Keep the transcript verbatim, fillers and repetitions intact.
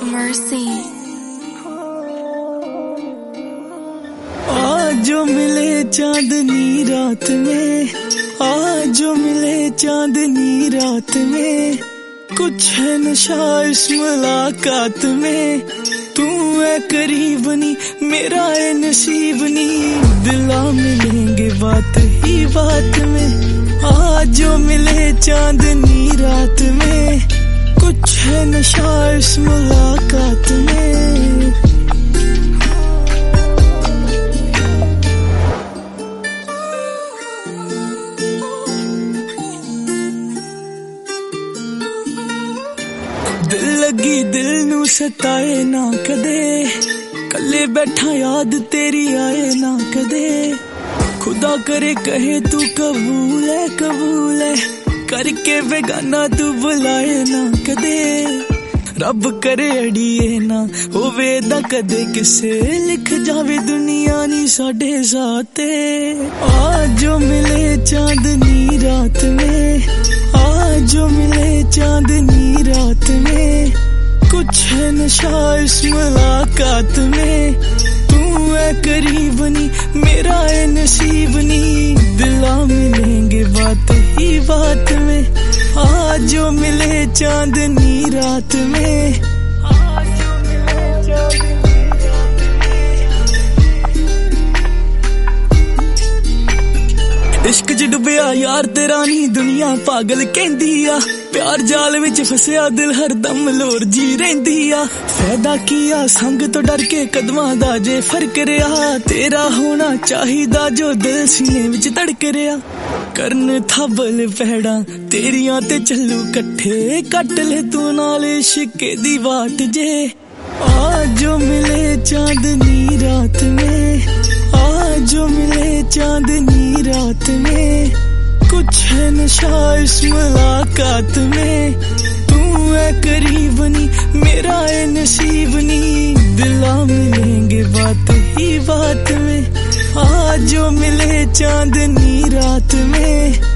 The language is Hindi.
Mercy. आज जो मिले चांदनी रात में, आज जो मिले चांदनी रात में, कुछ है नशा इस मुलाकात में। तू है करीबनी मेरा है नसीबनी, दिला मिलेंगे बात ही बात में। आज जो मिले चांदनी रात में, कुछ है नशा इस मुलाकात में। दिल लगी दिल नू सताए ना कदे, कल्ले बैठा याद तेरी आए ना कदे। खुदा करे कहे तू कबूल है कबूल है, करके बेगाना तू बुलाए ना कदे। रब करे अड़िए ना होवे दा कदे किसे, लिख जावे दुनिया नी साडे साथे। आज जो मिले चांदनी रात में, आज जो मिले चांदनी रात में, कुछ है नशा इस मुलाकात में। तू है करीबनी मेरा है नसीबनी, दिला मिलेंगे बात ही बात में। आज जो मिले चांदनी रात में, आज जो मिले चांदनी रात में। इश्क च डुबिया यार तेरा नी दुनिया पागल कहंदी आ, प्यार जाल विच फसिया दिल हरदम लोर जी रहिंदी आ। फायदा किया संग तो डर के कदमां दा जे फर्क रहा, तेरा होना चाहिदा जो दिल सीने विच धड़क रहा। करन थबल पैड़ा तेरियां ते चलू कट्ठे, कट ले तू नाल इश्के दी वाट जे। आज जो मिले चांदनी रात में, आज जो मिले चांदनी रात में, कुछ है नशा इस मुलाकात में। तू है करीबनी मेरा है नसीबनी, दिला मिलेंगे बात ही बात में। आज जो मिले चांदनी रात में।